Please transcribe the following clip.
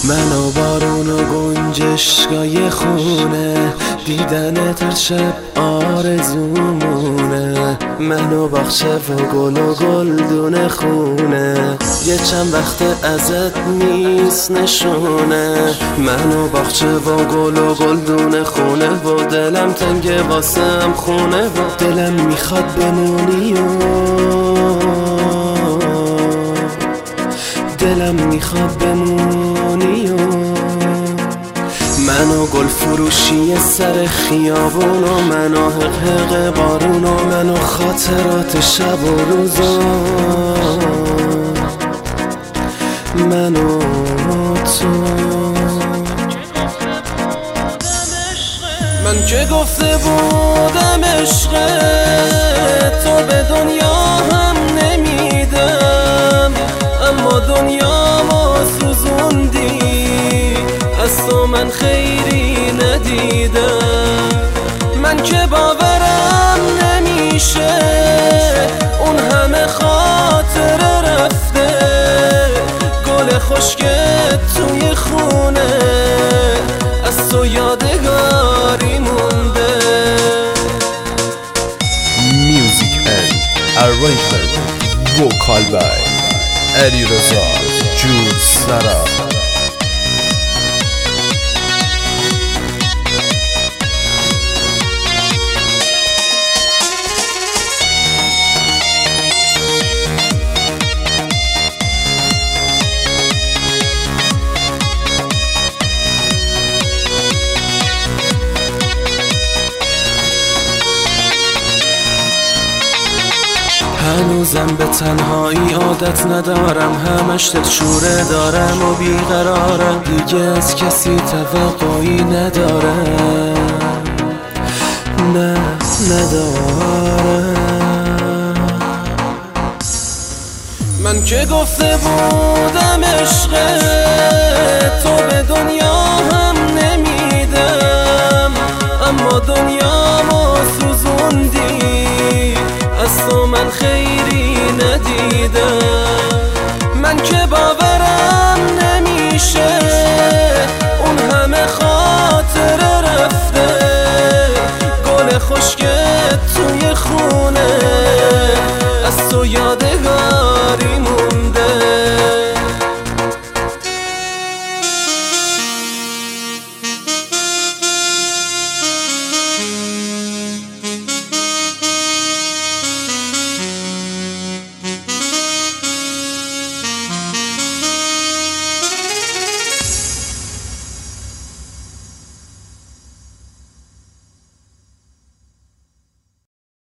من و بارون و گنجشگاه خونه، دیدنت هر شب آرزومونه. من و باغچه و گل و گلدون خونه، یه چند وقت ازت نیست نشونه. من و باغچه و گل و گلدون خونه و دلم تنگه واسم خونه و دلم میخواد بمونی و دلم میخواد بمونی و من و گل فروشی سر خیابون و من و حق بارون و من و خاطرات شب و روزا، من و تو. من که گفته بودم عشق تو به دنیا هم نمیدم، اما دنیامو سوزوندی، از تو من خیری ندیدم. من که باورم نمیشه اون همه خاطر رفته، گل خشکت توی خونه از تو یادگاری مونده. Music and arrangement vocal by علیرضا جورسرا. هنوزم به تنهایی عادت ندارم، همش دلشوره دارم و بیقرارم، دیگه از کسی توقعی ندارم، نه ندارم. من که گفته بودم عشق تو به دنیا هم نمیدم، اما دنیامو سوزوندی، از تو من خیری ندیدم. من که باورم نمیشه اون همه خاطر رفته، گل خشکت توی خونه از تو یادگار